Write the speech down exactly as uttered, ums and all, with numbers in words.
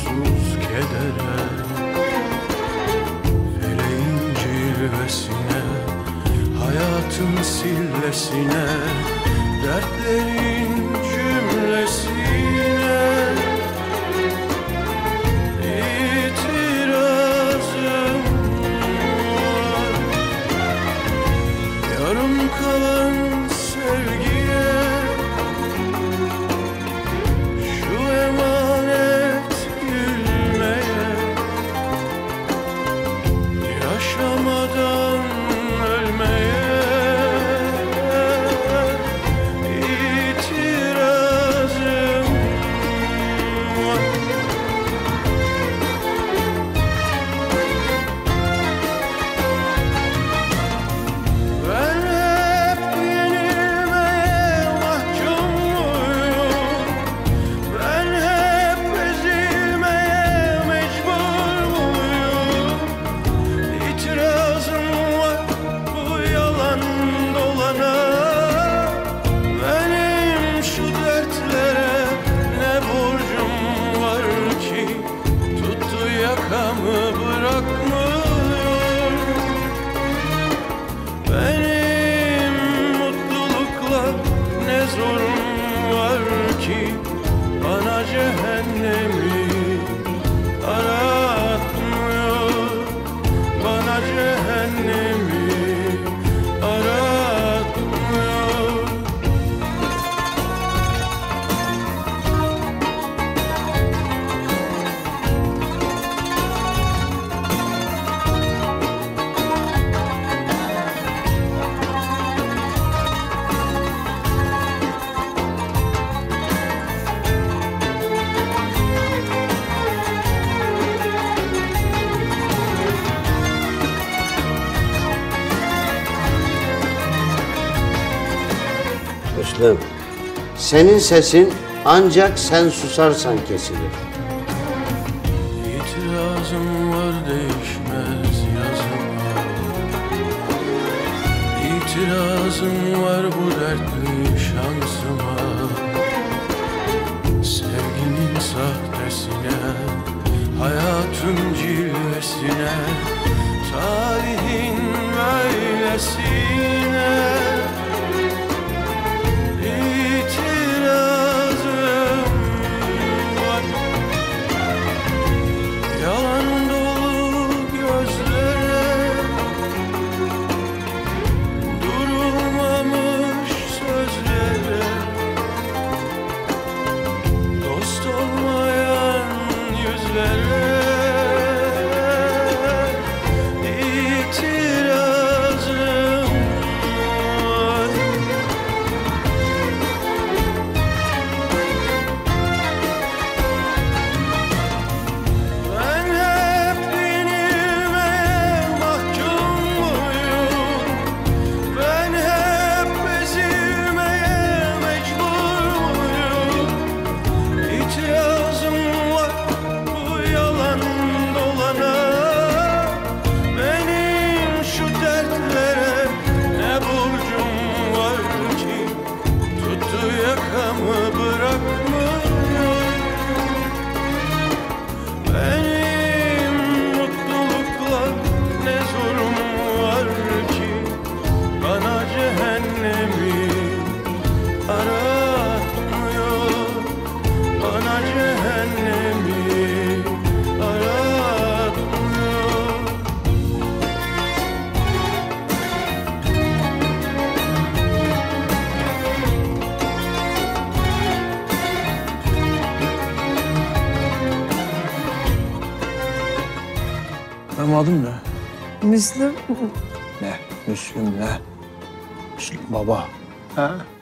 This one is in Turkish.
sonsuz kedere, feleğin cilvesine, hayatın sillesine, dertlerin cümlesine itirazım var. Yarım kalan sevgiye, şu emanet gülmeye, yaşamadan ölmeye bırakmıyor. Benim mutlulukla ne zorum var ki, bana cehennemi aratmıyor, bana cehennemi aratmıyor. Müslüm, senin sesin ancak sen susarsan kesilir. İtirazım var, değişmez yazıma. İtirazım var bu dertli şansıma. Sevginin sahtesine, hayatın cilvesine, tarihin böylesine Benim adım ne? Müslüm. Ne? Müslüm ne? Müslüm baba. Ha?